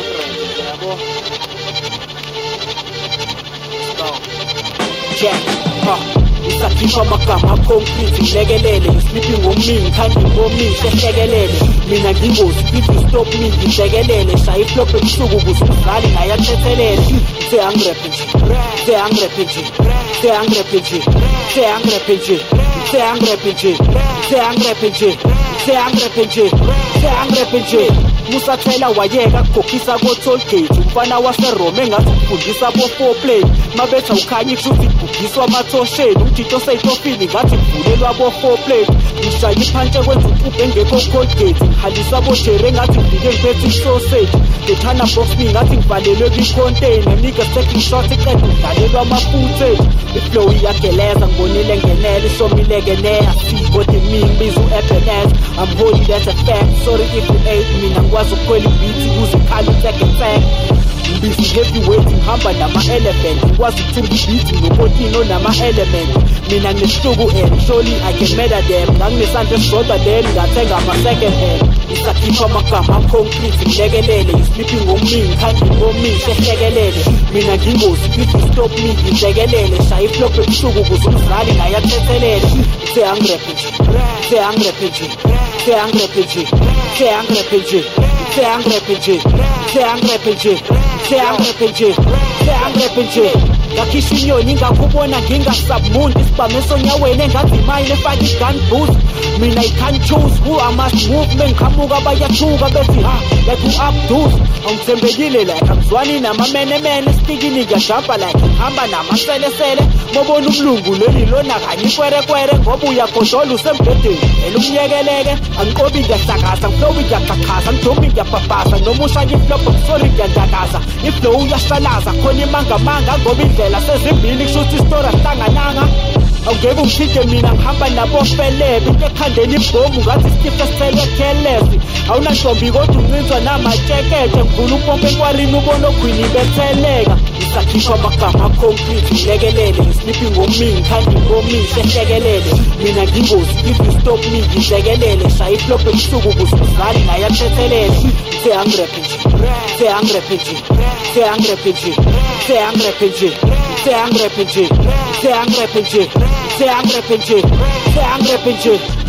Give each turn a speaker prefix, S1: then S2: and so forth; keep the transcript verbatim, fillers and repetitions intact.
S1: angirephe yabo. Jack, ha, isakhipha amagama concrete ngilekelele, sleeping on me, khandi ngomi shehlekelele. Mina ngingozi, if you stop me ngihlekelele, shaya iflop ebusuku ukuze umdlali naye athethelele. Say angirephe nje, say angirephe nje, say angirephe nje, say angirephe nje, say angirephe nje, say angirephe nje, say angirephe nje, say angirephe nje. Musathela wayeka kukhokisa ko toll gate, umfana waseRome ngathi ufundisa bo four play. Mabetha ukhanya ikuthi kugiswa amathosheni, umthito sayitofini ngathi kuvulelwa bo four play. Ngishaya iphantshe kwenza uqubhe engekho Colgate, ngihalisa bo Jerry ngathi ngifike ngiphethe sausage. Ngethana box me ngathi ngivalelwe kwi-container, nigga taking shot eqeda udlalelwa amafootage. Iflow iyageleza ngibonile ngenele, ishomileke neya sibode mimi bizu Ebenezer. I'm holy, that's a fact, sorry if you hate me. Nangwazi ukweli beat ukuze khali uteke fact. Busy heavyweight ngihamba nama-elephant, ngikwazi ukuthunga beat ngokotino nama-element. Mina ngesihluku and surely I can murder them. Nganginesandla esodwa then ngathenga ama-second hand. Isakhipha amagama concrete ngilekelele, you sleeping on me, khandi ngomi shehlekelele. Mina ngingozi, if you stop me ngihlekelele, shaya iflop ebusuku ukuze umdlali naye athethelele. Say angirephe nje, say angirephe nje, say angirephe nje, say angirephe nje, say angirephe nje, say angirephe nje, say angirephe nje, say angirephe nje. Ngakhisha inyoni ngakubona ngingasubmundi, isibhame sonyaweni engathi imali efaka i-gun boost. Mina I can't choose who I must move, mengiqhamuka bayathuka bethi ha like u-Abdus. Angithembekile like angizwani namamenemene, stikini ngiyajumpa like ngihamba namaselesele. Mobona umlungu leli lona kanye ikwerekwere, ngoba uyakhodola usembhedeni ela umyekeleke. Angiqobi ngiyahlakaza, ngiflowi ngiyaqaqhaza, ngijomi ngiyabhabhaza, noma ushaya iflopo sorry ngiyandakaza. Iflow uyashalaza khona imangamanga, ngoba indlela sezimbili kushuthi istori ahlangananga. Awungeke ungishide mina ngihamba nabofelebe, into ekhandela ibhomu ngathi isitifo sithele careless. Awunantombi kodwa uncinzwa namatsheketshe, ngivula umpompo enkwarini ubona ogwini betheleka. Isakhipha amagama concrete ngilekelele, you sleeping on me, khandi ngomi shehlekelele. Mina ngingozi, if you stop me ngihlekelele, shaya iflop ebusuku ukuze umdlali naye athethelele. Say angirephe nje, say angirephe nje, say angirephe nje, say angirephe nje, say angirephe nje, say angirephe nje, say angirephe nje, say angirephe nje.